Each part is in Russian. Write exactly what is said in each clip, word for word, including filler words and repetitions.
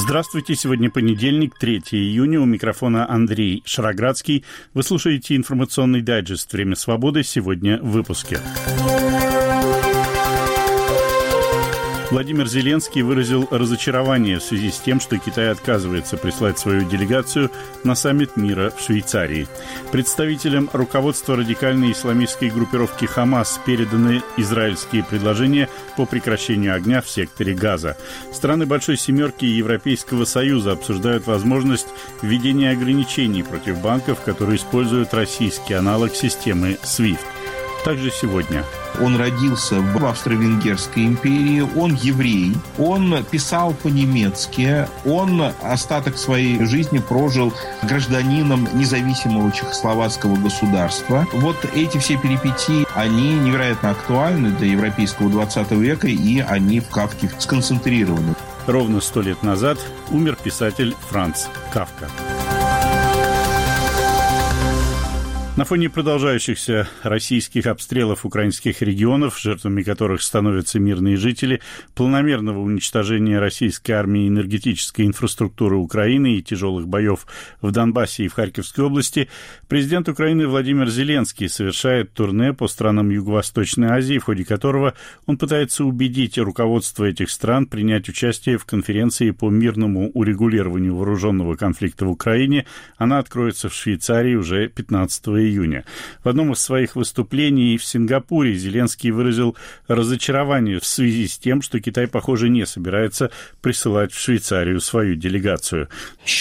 Здравствуйте, сегодня понедельник, третьего июня, у микрофона Андрей Шароградский. Вы слушаете информационный дайджест «Время свободы», сегодня в выпуске. Владимир Зеленский выразил разочарование в связи с тем, что Китай отказывается прислать свою делегацию на саммит мира в Швейцарии. Представителям руководства радикальной исламистской группировки «Хамас» переданы израильские предложения по прекращению огня в секторе Газа. Страны Большой Семерки и Европейского Союза обсуждают возможность введения ограничений против банков, которые используют российский аналог системы свифт. Также сегодня. Он родился в Австро-Венгерской империи, он еврей, он писал по-немецки, он остаток своей жизни прожил гражданином независимого чехословацкого государства. Вот эти все перипетии, они невероятно актуальны для европейского двадцатого века, и они в Кафке сконцентрированы. Ровно сто лет назад умер писатель Франц Кафка. На фоне продолжающихся российских обстрелов украинских регионов, жертвами которых становятся мирные жители, планомерного уничтожения российской армии энергетической инфраструктуры Украины и тяжелых боев в Донбассе и в Харьковской области, президент Украины Владимир Зеленский совершает турне по странам Юго-Восточной Азии, в ходе которого он пытается убедить руководство этих стран принять участие в конференции по мирному урегулированию вооруженного конфликта в Украине. Она откроется в Швейцарии уже пятнадцатого июня. В одном из своих выступлений в Сингапуре Зеленский выразил разочарование в связи с тем, что Китай, похоже, не собирается присылать в Швейцарию свою делегацию.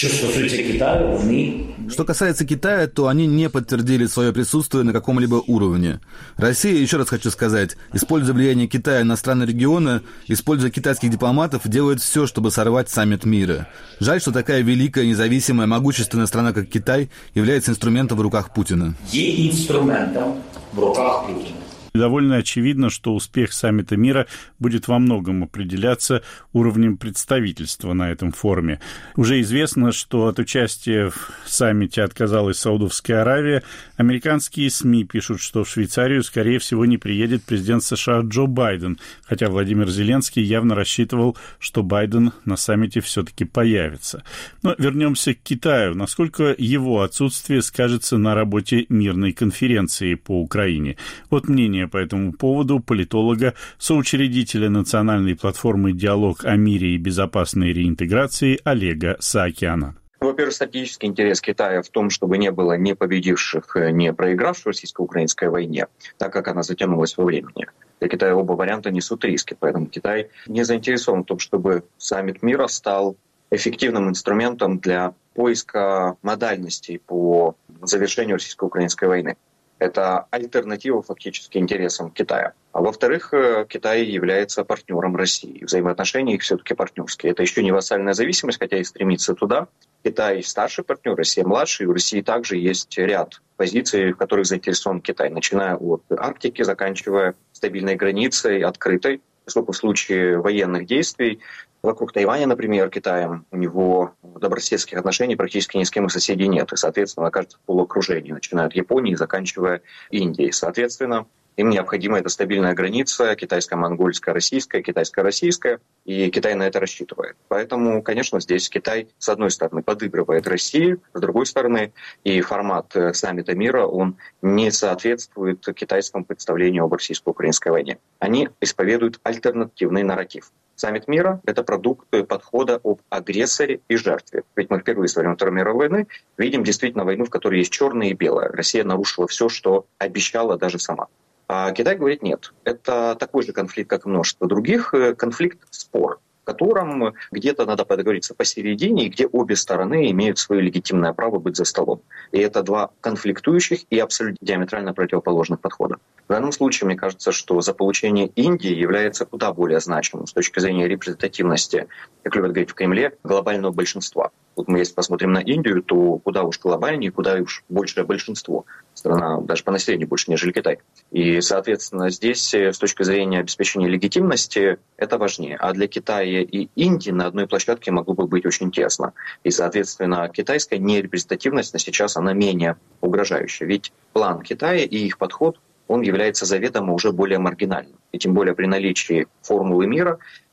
Что касается Китая, то они не подтвердили свое присутствие на каком-либо уровне. Россия, еще раз хочу сказать, используя влияние Китая на страны региона, используя китайских дипломатов, делает все, чтобы сорвать саммит мира. Жаль, что такая великая, независимая, могущественная страна, как Китай, является инструментом в руках Путина. Є інструментом в руках Путіна. Довольно очевидно, что успех саммита мира будет во многом определяться уровнем представительства на этом форуме. Уже известно, что от участия в саммите отказалась Саудовская Аравия. Американские СМИ пишут, что в Швейцарию, скорее всего, не приедет президент США Джо Байден, хотя Владимир Зеленский явно рассчитывал, что Байден на саммите все-таки появится. Но вернемся к Китаю. Насколько его отсутствие скажется на работе мирной конференции по Украине? Вот мнение по этому поводу политолога, соучредителя национальной платформы «Диалог о мире и безопасной реинтеграции» Олега Саакяна. Во-первых, стратегический интерес Китая в том, чтобы не было ни победивших, ни проигравших в российско-украинской войне, так как она затянулась во времени. Для Китая оба варианта несут риски, поэтому Китай не заинтересован в том, чтобы саммит мира стал эффективным инструментом для поиска модальностей по завершению российско-украинской войны. Это альтернатива фактически интересам Китая. А во-вторых, Китай является партнером России. Взаимоотношения их все-таки партнерские. Это еще не вассальная зависимость, хотя и стремится туда. Китай старший партнер, Россия младший. И у России также есть ряд позиций, в которых заинтересован Китай, начиная от Арктики, заканчивая стабильной границей, открытой. Поскольку в случае военных действий вокруг Тайваня, например, Китаем, у него добрососедских отношений практически ни с кем из соседей нет. И, соответственно, окажется в полуокружении, начиная от Японии и заканчивая Индией. Соответственно, им необходима эта стабильная граница китайско-монгольская, российская, китайско-российская, и Китай на это рассчитывает. Поэтому, конечно, здесь Китай, с одной стороны, подыгрывает России, с другой стороны, и формат саммита мира, он не соответствует китайскому представлению об российско-украинской войне. Они исповедуют альтернативный нарратив. Саммит мира — это продукт подхода об агрессоре и жертве. Ведь мы впервые со времен Второй мировой войны видим действительно войну, в которой есть черное и белое. Россия нарушила все, что обещала даже сама. А Китай говорит нет. Это такой же конфликт, как и множество других. Конфликт-спор, в котором где-то надо договориться посередине, и где обе стороны имеют свое легитимное право быть за столом. И это два конфликтующих и абсолютно диаметрально противоположных подхода. В данном случае, мне кажется, что заполучение Индии является куда более значимым с точки зрения репрезентативности, как любят говорить в Кремле, глобального большинства. Вот мы, если посмотрим на Индию, то куда уж глобальнее, куда уж большее большинство. Страна даже по населению больше, нежели Китай. И, соответственно, здесь с точки зрения обеспечения легитимности это важнее. А для Китая и Индии на одной площадке могло бы быть очень тесно. И, соответственно, китайская нерепрезентативность на сейчас она менее угрожающая. Ведь план Китая и их подход, он является заведомо уже более маргинальным. И тем более при наличии формулы мира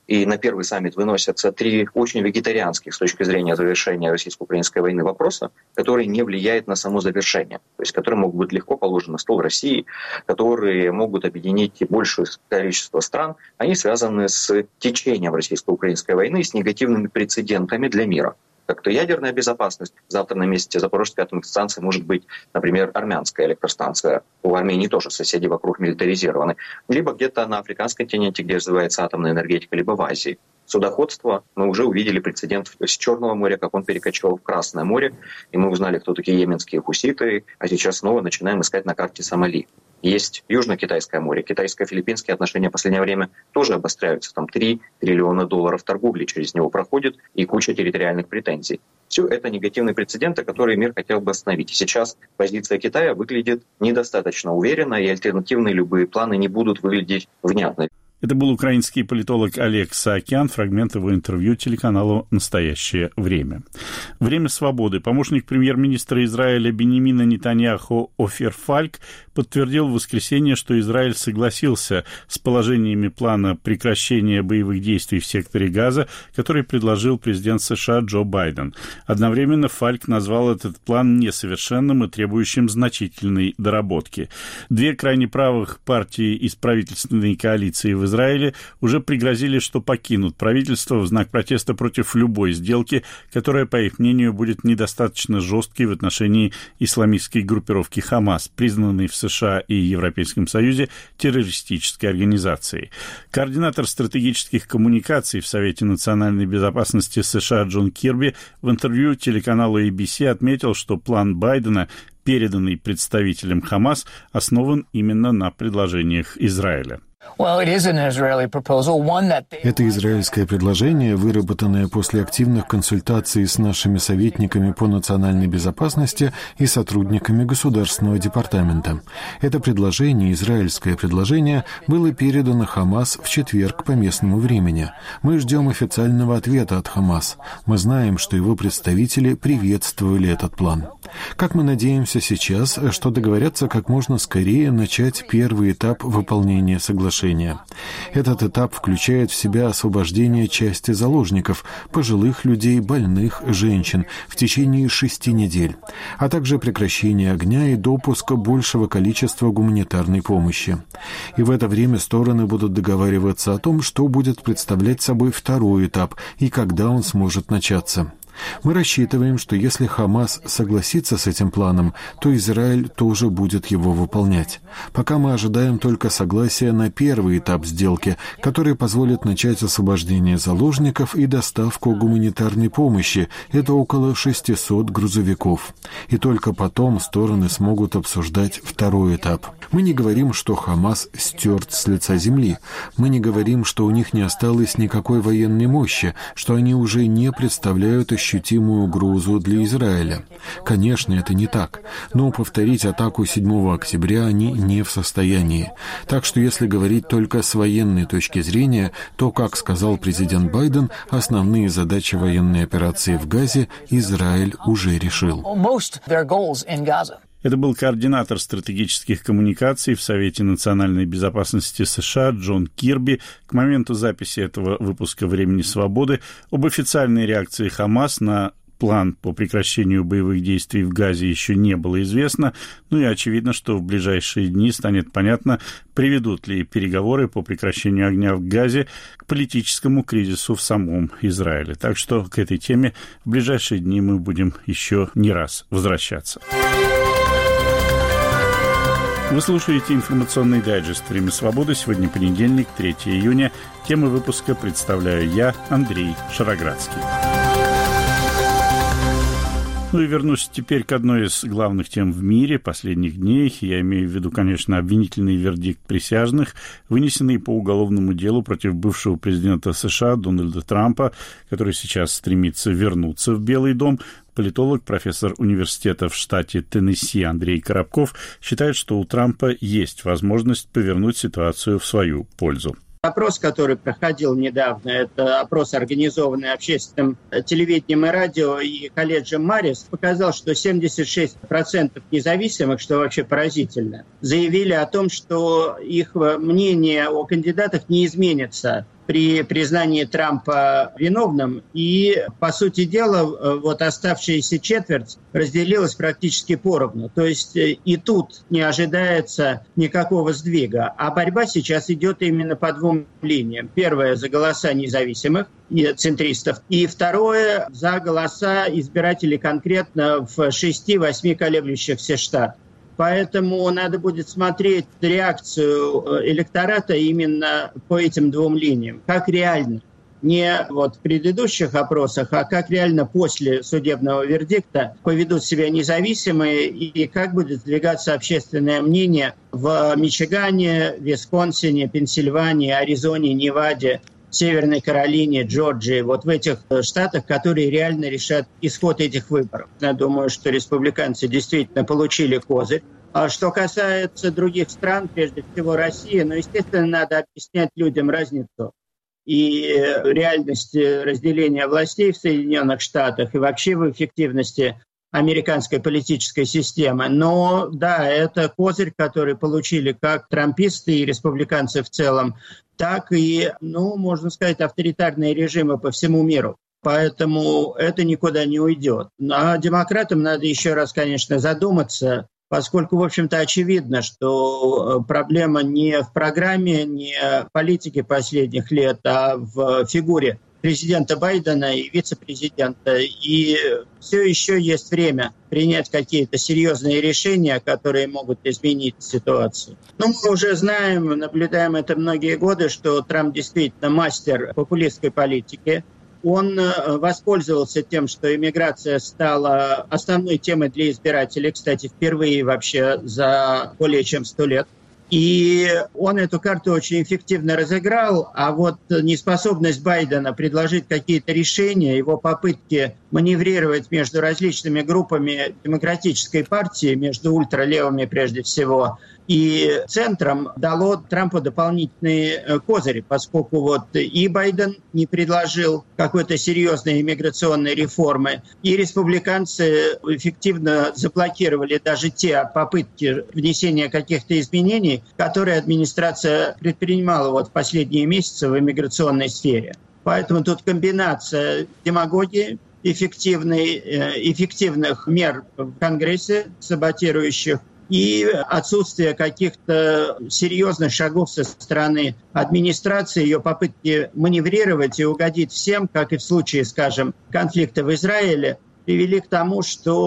и на первый саммит выносятся три очень вегетарианских с точки зрения завершения российско-украинской войны вопроса, которые не влияют на само завершение, то есть которые могут быть легко положены на стол России, которые могут объединить большее количество стран, они связаны с течением российско-украинской войны, с негативными прецедентами для мира. Как-то ядерная безопасность. Завтра на месте Запорожской атомной станции может быть, например, армянская электростанция. У Армении тоже соседи вокруг милитаризированы. Либо где-то на африканском континенте, где развивается атомная энергетика, либо в Азии. Судоходство. Мы уже увидели прецедент с Черного моря, как он перекочевал в Красное море. И мы узнали, кто такие йеменские хуситы. А сейчас снова начинаем искать на карте Сомали. Есть Южно-Китайское море. Китайско-филиппинские отношения в последнее время тоже обостряются. Там три триллиона долларов торговли через него проходит и куча территориальных претензий. Все это негативные прецеденты, которые мир хотел бы остановить. И сейчас позиция Китая выглядит недостаточно уверенно, и альтернативные любые планы не будут выглядеть внятно. Это был украинский политолог Олег Саакян, фрагмент его интервью телеканалу «Настоящее время». Время свободы. Помощник премьер-министра Израиля Биньямина Нетаньяху Офер Фальк подтвердил в воскресенье, что Израиль согласился с положениями плана прекращения боевых действий в секторе Газа, который предложил президент США Джо Байден. Одновременно Фальк назвал этот план несовершенным и требующим значительной доработки. Две крайне правых партии из правительственной коалиции в Израиле уже пригрозили, что покинут правительство в знак протеста против любой сделки, которая, по их мнению, будет недостаточно жесткой в отношении исламистской группировки «Хамас», признанной в США и Европейском Союзе террористической организацией. Координатор стратегических коммуникаций в Совете национальной безопасности США Джон Кирби в интервью телеканалу эй би си отметил, что план Байдена, переданный представителям «Хамас», основан именно на предложениях Израиля. Это израильское предложение, выработанное после активных консультаций с нашими советниками по национальной безопасности и сотрудниками Государственного департамента. Это предложение, израильское предложение, было передано Хамас в четверг по местному времени. Мы ждем официального ответа от Хамас. Мы знаем, что его представители приветствовали этот план. Как мы надеемся сейчас, что договорятся как можно скорее начать первый этап выполнения соглашения. Этот этап включает в себя освобождение части заложников, пожилых людей, больных, женщин в течение шести недель, а также прекращение огня и допуск большего количества гуманитарной помощи. И в это время стороны будут договариваться о том, что будет представлять собой второй этап и когда он сможет начаться. Мы рассчитываем, что если Хамас согласится с этим планом, то Израиль тоже будет его выполнять. Пока мы ожидаем только согласия на первый этап сделки, который позволит начать освобождение заложников и доставку гуманитарной помощи. Это около шестисот грузовиков. И только потом стороны смогут обсуждать второй этап. Мы не говорим, что Хамас стерт с лица земли. Мы не говорим, что у них не осталось никакой военной мощи, что они уже не представляют ощутимую угрозу для Израиля. Конечно, это не так. Но повторить атаку седьмого октября они не в состоянии. Так что если говорить только с военной точки зрения, то, как сказал президент Байден, основные задачи военной операции в Газе Израиль уже решил. Это был координатор стратегических коммуникаций в Совете национальной безопасности США Джон Кирби. К моменту записи этого выпуска «Времени свободы» об официальной реакции Хамас на план по прекращению боевых действий в Газе еще не было известно. Ну и очевидно, что в ближайшие дни станет понятно, приведут ли переговоры по прекращению огня в Газе к политическому кризису в самом Израиле. Так что к этой теме в ближайшие дни мы будем еще не раз возвращаться. Вы слушаете информационный дайджест «Время свободы». Сегодня понедельник, третьего июня. Темы выпуска представляю я, Андрей Шароградский. Ну и вернусь теперь к одной из главных тем в мире последних дней. Я имею в виду, конечно, обвинительный вердикт присяжных, вынесенный по уголовному делу против бывшего президента США Дональда Трампа, который сейчас стремится вернуться в Белый дом. Политолог, профессор университета в штате Теннесси Андрей Коробков считает, что у Трампа есть возможность повернуть ситуацию в свою пользу. Опрос, который проходил недавно, это опрос, организованный общественным телевидением и радио и колледжем Марис, показал, что семьдесят шесть процентов независимых, что вообще поразительно, заявили о том, что их мнение о кандидатах не изменится при признании Трампа виновным. И, по сути дела, вот оставшаяся четверть разделилась практически поровну. То есть и тут не ожидается никакого сдвига. А борьба сейчас идет именно по двум линиям. Первое – за голоса независимых и центристов. И второе – за голоса избирателей конкретно в шести-восьми колеблющихся штатах. Поэтому надо будет смотреть реакцию электората именно по этим двум линиям. Как реально, не вот в предыдущих опросах, а как реально после судебного вердикта поведут себя независимые и как будет сдвигаться общественное мнение в Мичигане, Висконсине, Пенсильвании, Аризоне, Неваде, Северной Каролине, Джорджии, вот в этих штатах, которые реально решат исход этих выборов. Я думаю, что республиканцы действительно получили козырь. А что касается других стран, прежде всего России, ну, естественно, надо объяснять людям разницу и реальности разделения властей в Соединенных Штатах и вообще в эффективности американской политической системы. Но да, это козырь, который получили как трамписты и республиканцы в целом, так и, ну, можно сказать, авторитарные режимы по всему миру. Поэтому это никуда не уйдет. А демократам надо еще раз, конечно, задуматься, поскольку, в общем-то, очевидно, что проблема не в программе, не в политике последних лет, а в фигуре президента Байдена и вице-президента. И все еще есть время принять какие-то серьезные решения, которые могут изменить ситуацию. Но мы уже знаем, наблюдаем это многие годы, что Трамп действительно мастер популистской политики. Он воспользовался тем, что иммиграция стала основной темой для избирателей, кстати, впервые вообще за более чем сто лет. И он эту карту очень эффективно разыграл, а вот неспособность Байдена предложить какие-то решения, его попытки маневрировать между различными группами демократической партии, между ультралевыми прежде всего, и центром дало Трампу дополнительные козыри, поскольку вот и Байден не предложил какой-то серьезной иммиграционной реформы, и республиканцы эффективно заблокировали даже те попытки внесения каких-то изменений, которые администрация предпринимала вот в последние месяцы в иммиграционной сфере. Поэтому тут комбинация демагогии, эффективной, эффективных мер в Конгрессе, саботирующих, и отсутствие каких-то серьезных шагов со стороны администрации, ее попытки маневрировать и угодить всем, как и в случае, скажем, конфликта в Израиле, привели к тому,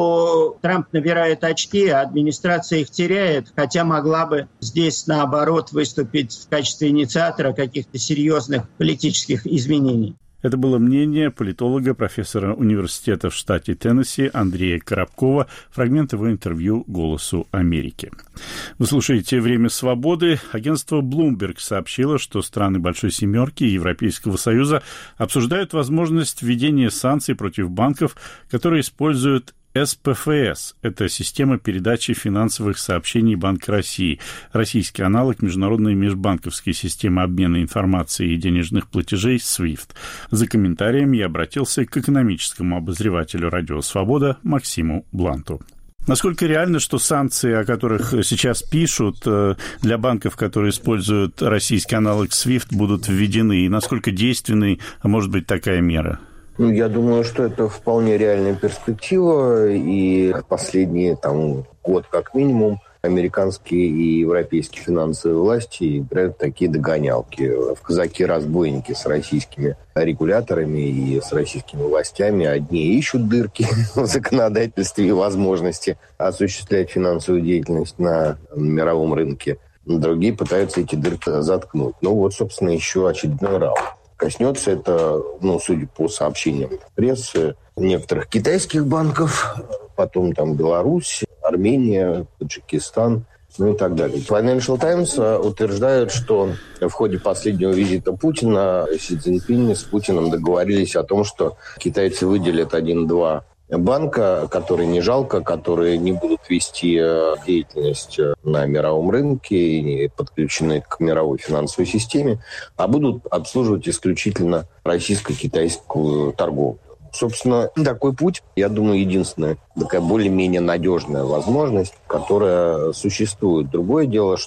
что Трамп набирает очки, а администрация их теряет, хотя могла бы здесь, наоборот, выступить в качестве инициатора каких-то серьезных политических изменений. Это было мнение политолога, профессора университета в штате Теннесси Андрея Коробкова. Фрагмент его интервью «Голосу Америки». Вы слушаете «Время свободы». Агентство Bloomberg сообщило, что страны Большой Семерки и Европейского Союза обсуждают возможность введения санкций против банков, которые используют эс пэ эф эс – это система передачи финансовых сообщений Банка России, российский аналог международной межбанковской системы обмена информацией и денежных платежей свифт. За комментарием я обратился к экономическому обозревателю «Радио Свобода» Максиму Бланту. Насколько реально, что санкции, о которых сейчас пишут, для банков, которые используют российский аналог свифт, будут введены? И насколько действенной может быть такая мера? Ну, я думаю, что это вполне реальная перспектива, и последний там, год как минимум американские и европейские финансовые власти играют такие догонялки. В казаки-разбойники с российскими регуляторами и с российскими властями. Одни ищут дырки в законодательстве и возможности осуществлять финансовую деятельность на мировом рынке. Другие пытаются эти дырки заткнуть. Ну вот, собственно, еще очередной раунд. Коснется это, ну, судя по сообщениям прессы, некоторых китайских банков, потом там Беларусь, Армения, Таджикистан, ну и так далее. Financial Times утверждают, что в ходе последнего визита Путина Си Цзиньпинь с Путиным договорились о том, что китайцы выделят один-два банка, которые не жалко, которые не будут вести деятельность на мировом рынке и подключены к мировой финансовой системе, а будут обслуживать исключительно российско-китайскую торговлю. Собственно, такой путь, я думаю, единственная такая более-менее надежная возможность, которая существует. Другое дело, что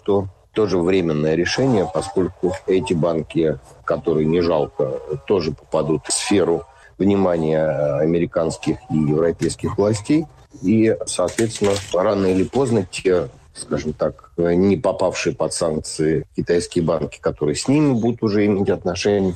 тоже временное решение, поскольку эти банки, которые не жалко, тоже попадут в сферу внимания американских и европейских властей. И, соответственно, рано или поздно те, скажем так, не попавшие под санкции китайские банки, которые с ними будут уже иметь отношения,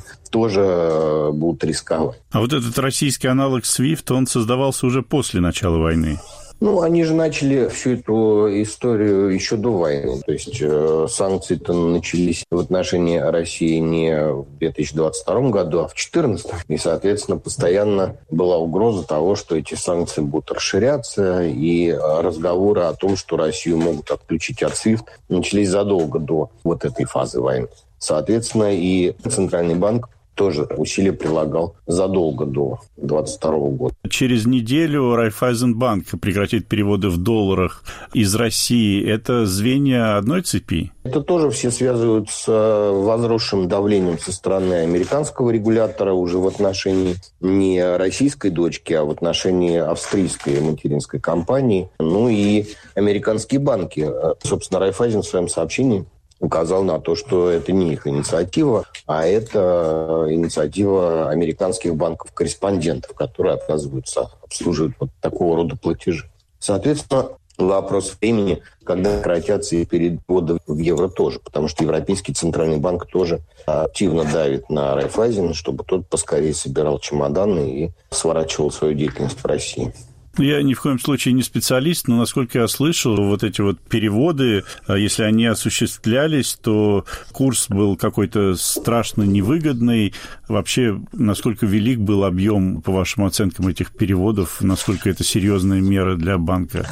тоже будут рисковать. А вот этот российский аналог свифт, он создавался уже после начала войны. Ну, они же начали всю эту историю еще до войны. То есть э, санкции-то начались в отношении России не в две тысячи двадцать втором году, а в две тысячи четырнадцатом. И, соответственно, постоянно была угроза того, что эти санкции будут расширяться, и разговоры о том, что Россию могут отключить от свифт, начались задолго до вот этой фазы войны. Соответственно, и Центральный банк тоже усилия прилагал задолго до двадцать второго года. Через неделю Райффайзенбанк прекратит переводы в долларах из России. Это звенья одной цепи? Это тоже все связывают с возросшим давлением со стороны американского регулятора уже в отношении не российской дочки, а в отношении австрийской материнской компании. Ну и американские банки. Собственно, Райффайзен в своем сообщении указал на то, что это не их инициатива, а это инициатива американских банков-корреспондентов, которые отказываются обслуживать вот такого рода платежи. Соответственно, вопрос времени, когда прекратятся и переводы в евро тоже, потому что Европейский Центральный банк тоже активно давит на Райффайзен, чтобы тот поскорее собирал чемоданы и сворачивал свою деятельность в России. Я ни в коем случае не специалист, но, насколько я слышал, вот эти вот переводы, если они осуществлялись, то курс был какой-то страшно невыгодный. Вообще, насколько велик был объем, по вашим оценкам, этих переводов, насколько это серьезная мера для банка?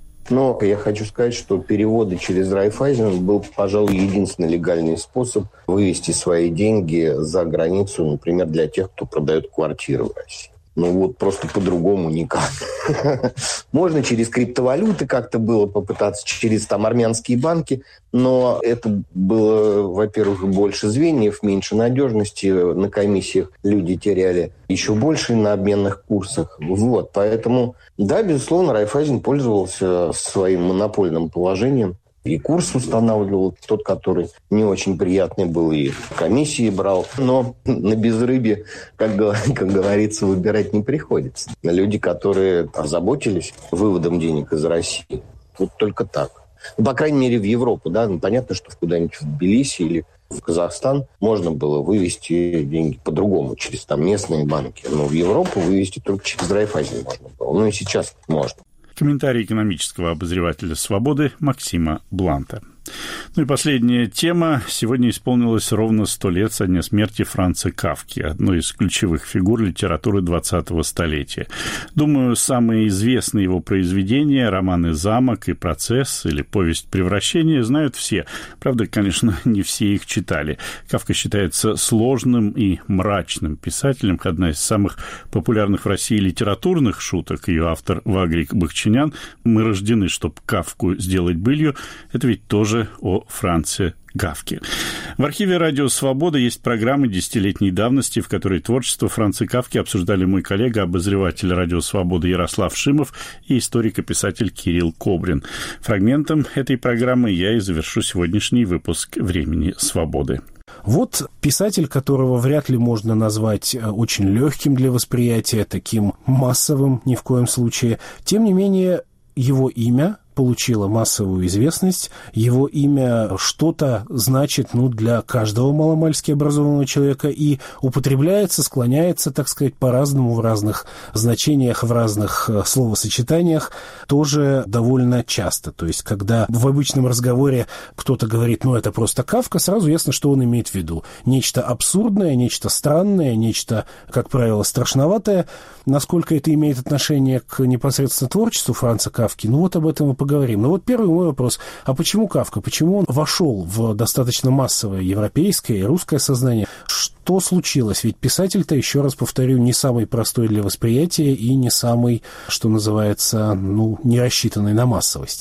Но я хочу сказать, что переводы через Райффайзен был, пожалуй, единственный легальный способ вывести свои деньги за границу, например, для тех, кто продает квартиры в России. Ну вот просто по-другому никак. Можно через криптовалюты как-то было попытаться, через там армянские банки, но это было, во-первых, больше звеньев, меньше надежности, на комиссиях люди теряли еще больше на обменных курсах. Вот, поэтому, да, безусловно, Райффайзен пользовался своим монопольным положением. И курс устанавливал тот, который не очень приятный был, и комиссии брал. Но на безрыбье, как, как говорится, выбирать не приходится. Люди, которые озаботились выводом денег из России, вот только так. Ну, по крайней мере, в Европу. Да? Ну, понятно, что куда-нибудь в Тбилиси или в Казахстан можно было вывести деньги по-другому, через там местные банки. Но в Европу вывести только через Райффайзен можно было. Ну и сейчас можно. Комментарий экономического обозревателя «Свободы» Максима Бланта. Ну и последняя тема. Сегодня исполнилось ровно сто лет со дня смерти Франца Кафки, одной из ключевых фигур литературы двадцатого столетия. Думаю, самые известные его произведения, романы «Замок» и «Процесс» или «Повесть превращения» знают все. Правда, конечно, не все их читали. Кафка считается сложным и мрачным писателем. Одна из самых популярных в России литературных шуток, ее автор Вагрик Бахчинян: «Мы рождены, чтобы Кафку сделать былью». Это ведь тоже о Франце Кафке. В архиве «Радио Свобода» есть программы десятилетней давности, в которой творчество Франца Кафки обсуждали мой коллега, обозреватель «Радио Свобода» Ярослав Шимов и историк и писатель Кирилл Кобрин. Фрагментом этой программы я и завершу сегодняшний выпуск «Времени свободы». Вот писатель, которого вряд ли можно назвать очень легким для восприятия, таким массовым ни в коем случае. Тем не менее, его имя получило массовую известность, его имя что-то значит, ну, для каждого маломальски образованного человека и употребляется, склоняется, так сказать, по-разному, в разных значениях, в разных словосочетаниях, тоже довольно часто. То есть, когда в обычном разговоре кто-то говорит, ну, это просто Кафка, сразу ясно, что он имеет в виду. Нечто абсурдное, нечто странное, нечто, как правило, страшноватое. Насколько это имеет отношение к непосредственно творчеству Франца Кафки, ну, вот об этом и поговорим. Но вот первый мой вопрос. А почему Кафка? Почему он вошел в достаточно массовое европейское и русское сознание? Что случилось? Ведь писатель-то, еще раз повторю, не самый простой для восприятия и не самый, что называется, ну, не рассчитанный на массовость.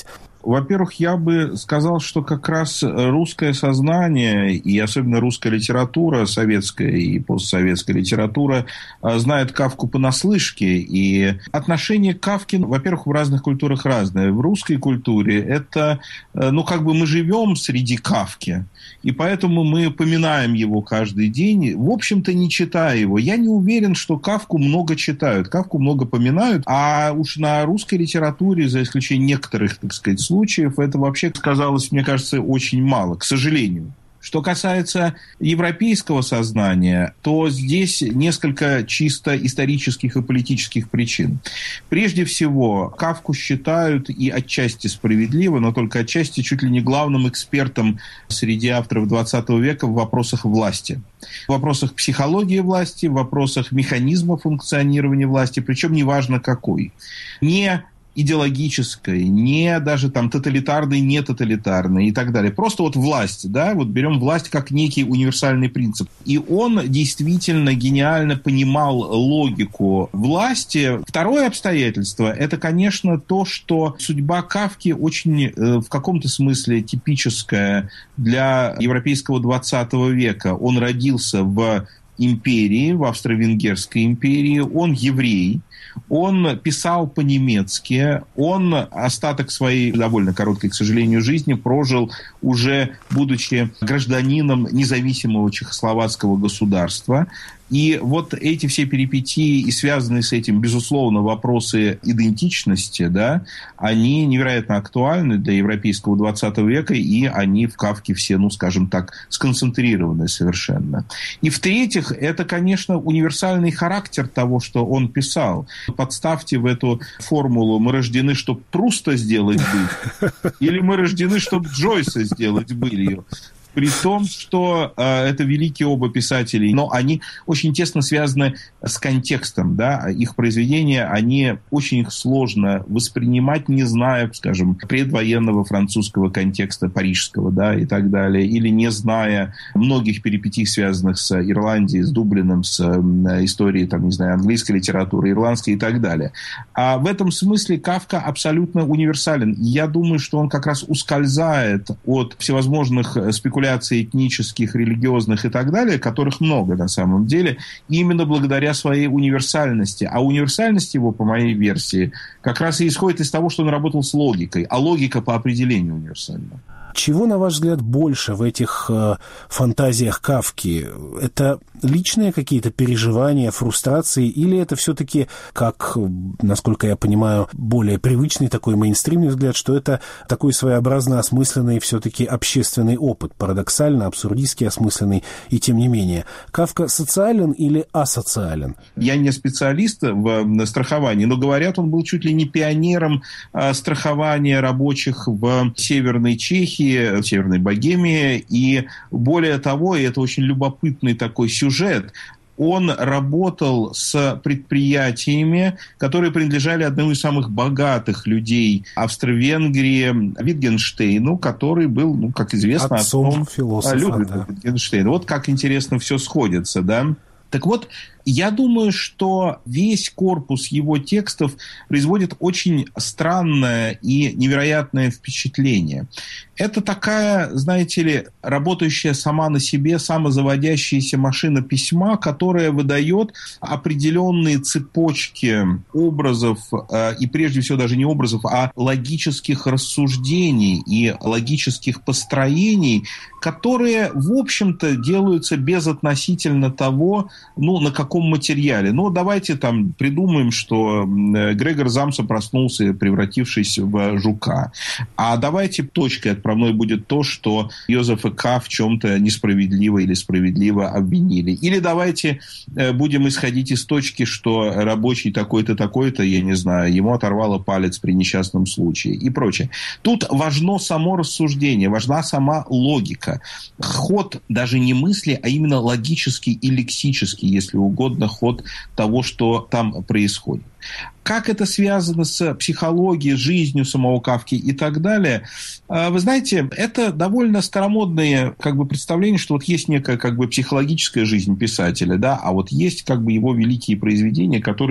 Во-первых, я бы сказал, что как раз русское сознание и особенно русская литература, советская и постсоветская литература, знает Кафку понаслышке. И отношение к Кафке, во-первых, в разных культурах разное. В русской культуре это, ну, как бы мы живем среди Кафки, и поэтому мы поминаем его каждый день, в общем-то, не читая его. Я не уверен, что Кафку много читают, Кафку много поминают, а уж на русской литературе, за исключением некоторых, так сказать, случаев, это вообще сказалось, мне кажется, очень мало, к сожалению. Что касается европейского сознания, то здесь несколько чисто исторических и политических причин. Прежде всего, Кафку считают, и отчасти справедливо, но только отчасти чуть ли не главным экспертом среди авторов двадцатого века в вопросах власти. В вопросах психологии власти, в вопросах механизма функционирования власти, причем неважно какой. Не идеологической, не даже там тоталитарной, не тоталитарной и так далее. Просто вот власть, да, вот берем власть как некий универсальный принцип. И он действительно гениально понимал логику власти. Второе обстоятельство, это, конечно, то, что судьба Кафки очень э, в каком-то смысле типическая для европейского двадцатого века. Он родился в империи, в Австро-Венгерской империи, он еврей, он писал по-немецки, он остаток своей довольно короткой, к сожалению, жизни прожил уже будучи гражданином независимого чехословацкого государства. И вот эти все перипетии и связанные с этим, безусловно, вопросы идентичности, да, они невероятно актуальны для европейского двадцатого века, и они в Кафке все, ну, скажем так, сконцентрированы совершенно. И в-третьих, это, конечно, универсальный характер того, что он писал. Подставьте в эту формулу: мы рождены, чтобы Пруста сделать быль, или мы рождены, чтобы Джойса сделать былью. При том, что э, это великие оба писатели, но они очень тесно связаны с контекстом, да, их произведения, они очень их сложно воспринимать, не зная, скажем, предвоенного французского контекста, парижского, да, и так далее, или не зная многих перипетий, связанных с Ирландией, с Дублином, с э, историей, там, не знаю, английской литературы, ирландской и так далее. А в этом смысле Кафка абсолютно универсален. Я думаю, что он как раз ускользает от всевозможных спекуляций этнических, религиозных и так далее, которых много на самом деле, именно благодаря своей универсальности. А универсальность его, по моей версии, как раз и исходит из того, что он работал с логикой. А логика по определению универсальна. Чего, на ваш взгляд, больше в этих э, фантазиях Кафки? Это личные какие-то переживания, фрустрации, или это все-таки, как, насколько я понимаю, более привычный такой мейнстримный взгляд, что это такой своеобразно осмысленный все-таки общественный опыт, парадоксально, абсурдистски осмысленный, и тем не менее. Кафка социален или асоциален? Я не специалист в страховании, но, говорят, он был чуть ли не пионером страхования рабочих в Северной Чехии, в Северной Богемии, и более того, и это очень любопытный такой сюжет, он работал с предприятиями, которые принадлежали одному из самых богатых людей Австро-Венгрии, Витгенштейну, который был, ну, как известно, отцом, отцом философа, Людвига да. Витгенштейна. Вот как интересно все сходится, да? Так вот, я думаю, что весь корпус его текстов производит очень странное и невероятное впечатление. Это такая, знаете ли, работающая сама на себе, самозаводящаяся машина письма, которая выдает определенные цепочки образов, и прежде всего даже не образов, а логических рассуждений и логических построений, которые, в общем-то, делаются безотносительно того, ну, на каком материале. Ну, давайте там придумаем, что Грегор Замса проснулся, превратившись в жука. А давайте точкой отправной будет то, что Йозефа К. в чем-то несправедливо или справедливо обвинили. Или давайте будем исходить из точки, что рабочий такой-то, такой-то, я не знаю, ему оторвало палец при несчастном случае и прочее. Тут важно само рассуждение, важна сама логика. Ход даже не мысли, а именно логический и лексический, если угодно, ход того, что там происходит. Как это связано с психологией, жизнью самого Кафки и так далее? Вы знаете, это довольно старомодное как бы представление, что вот есть некая как бы психологическая жизнь писателя, да, а вот есть как бы его великие произведения, которые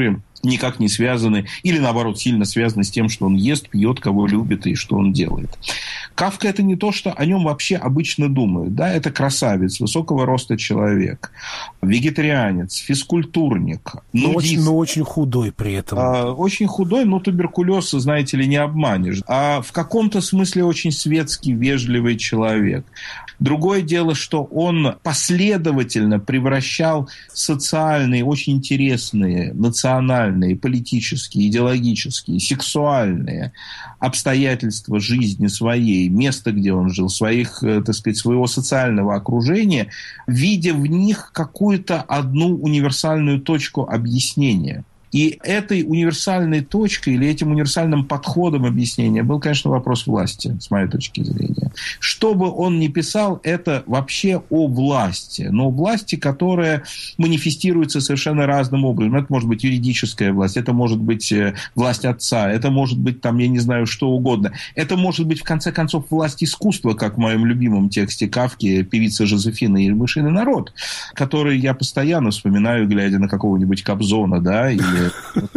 никак не связаны, или наоборот, сильно связаны с тем, что он ест, пьет, кого любит и что он делает. Кафка – это не то, что о нем вообще обычно думают. Да? Это красавец, высокого роста человек, вегетарианец, физкультурник, но нудист. очень, но очень худой при этом. А, очень худой, но туберкулез, знаете ли, не обманешь. А в каком-то смысле очень светский, вежливый человек. Другое дело, что он последовательно превращал социальные, очень интересные, национальные, политические, идеологические, сексуальные обстоятельства жизни своей, место, где он жил, своих, так сказать, своего социального окружения, видя в них какую-то одну универсальную точку объяснения. И этой универсальной точкой или этим универсальным подходом объяснения был, конечно, вопрос власти, с моей точки зрения. Что бы он ни писал, это вообще о власти. Но власти, которая манифестируется совершенно разным образом. Это может быть юридическая власть, это может быть власть отца, это может быть, там, я не знаю, что угодно. Это может быть, в конце концов, власть искусства, как в моем любимом тексте Кафки «Певица Жозефина и мышиный народ», который я постоянно вспоминаю, глядя на какого-нибудь Кобзона, да, или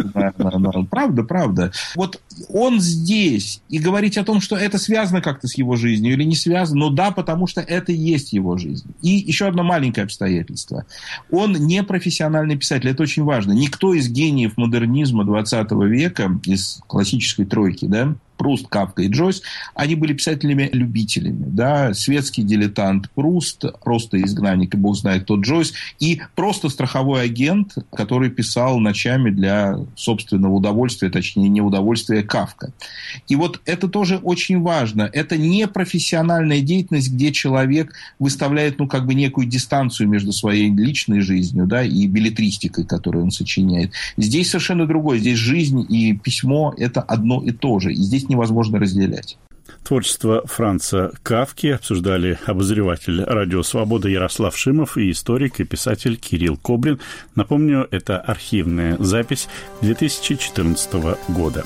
правда, правда. Вот он здесь, и говорить о том, что это связано как-то с его жизнью или не связано, но да, потому что это и есть его жизнь. И еще одно маленькое обстоятельство. Он не профессиональный писатель, это очень важно. Никто из гениев модернизма двадцатого века, из классической тройки, да, Пруст, Кафка и Джойс, они были писателями-любителями. Да? Светский дилетант Пруст, просто изгнанник, и бог знает кто Джойс, и просто страховой агент, который писал ночами для собственного удовольствия, точнее, неудовольствия Кафка. И вот это тоже очень важно. Это не профессиональная деятельность, где человек выставляет, ну, как бы некую дистанцию между своей личной жизнью, да, и беллетристикой, которую он сочиняет. Здесь совершенно другое. Здесь жизнь и письмо – это одно и то же. И здесь невозможно разделять. Творчество Франца Кафки обсуждали обозреватель «Радио Свобода» Ярослав Шимов и историк и писатель Кирилл Коблин. Напомню, это архивная запись две тысячи четырнадцатого года.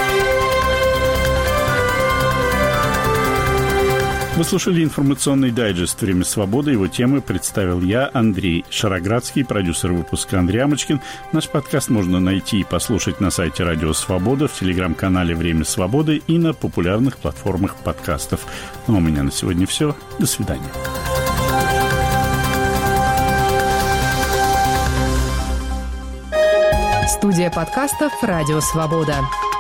Вы слушали информационный дайджест «Время свободы». Его темы представил я, Андрей Шароградский, продюсер выпуска Андрей Амочкин. Наш подкаст можно найти и послушать на сайте «Радио Свобода», в телеграм-канале «Время свободы» и на популярных платформах подкастов. Ну, а у меня на сегодня все. До свидания. Студия подкастов «Радио Свобода».